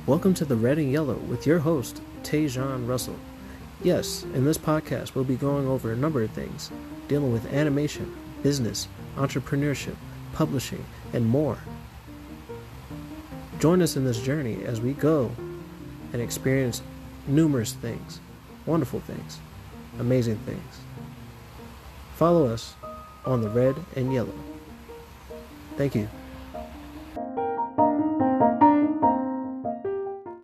Welcome to the Red and Yellow with your host, Tajon Russell. Yes, in this podcast we'll be going over a number of things, dealing with animation, business, entrepreneurship, publishing, and more. Join us in this journey as we go and experience numerous things, wonderful things, amazing things. Follow us on the Red and Yellow. Thank you.